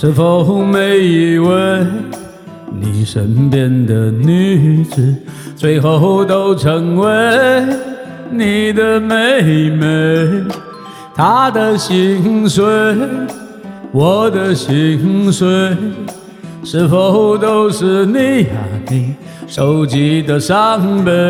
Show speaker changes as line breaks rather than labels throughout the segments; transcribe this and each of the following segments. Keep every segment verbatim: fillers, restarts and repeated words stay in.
是否每一位你身边的女子，最后都成为你的妹妹？她的心碎，我的心碎，是否都是你啊你手机的伤悲？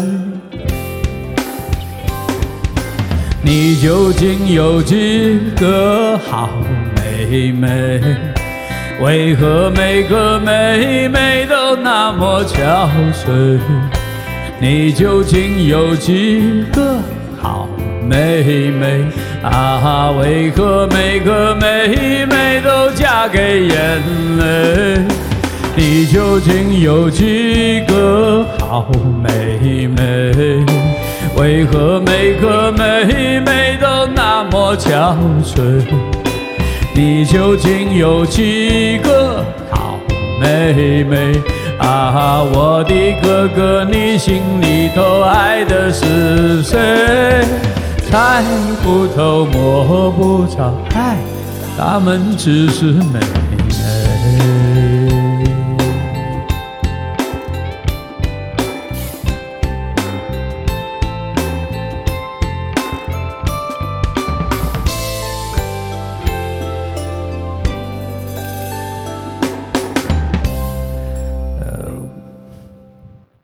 你究竟有几个好妹妹？为何每个妹妹都那么憔悴？你究竟有几个好妹妹啊？为何每个妹妹都嫁给眼泪？你究竟有几个好妹妹？为何每个妹妹都那么憔悴？你究竟有几个好妹妹啊？我的哥哥，你心里头爱的是谁？猜不透摸不着，爱他们只是妹妹。